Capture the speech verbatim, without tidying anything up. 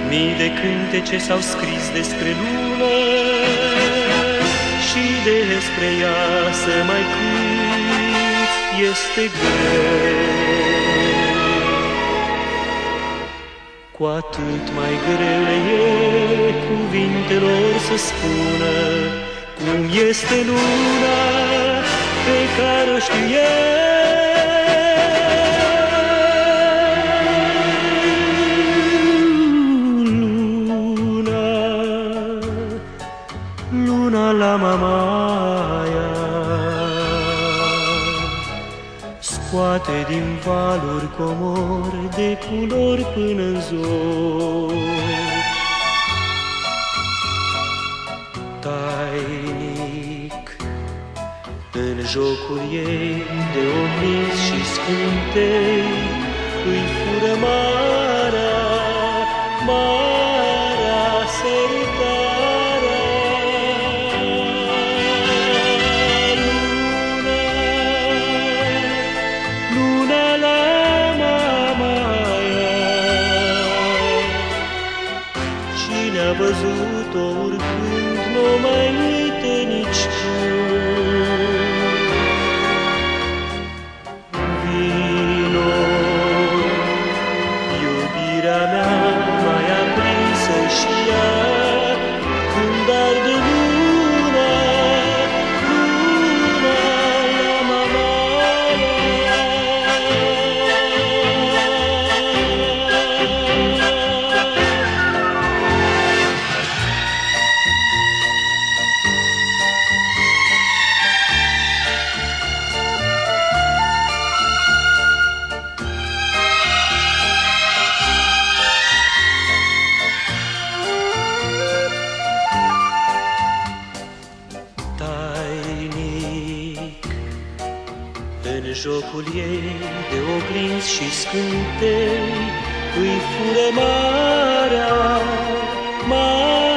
Mii de cântece s-au scris despre lume și despre ea să mai cânti este greu. Cu atât mai greu e cuvintelor să spună cum este luna pe care o știu eu. Luna la Mamaia scoate din valuri comori de culori până-n zor. Tainic în jocul ei de oglinzi și scântei îi fură marea, marea săritarea. Luna, luna la Mamaia, cine a văzut-o urcând n-o mai uită nici cum. Vino, iubirea mea mai aprinsă și ea, când arde luna, luna la Mamaia. Tainic în jocul ei de oglinzi și scântei îi fură marea, marea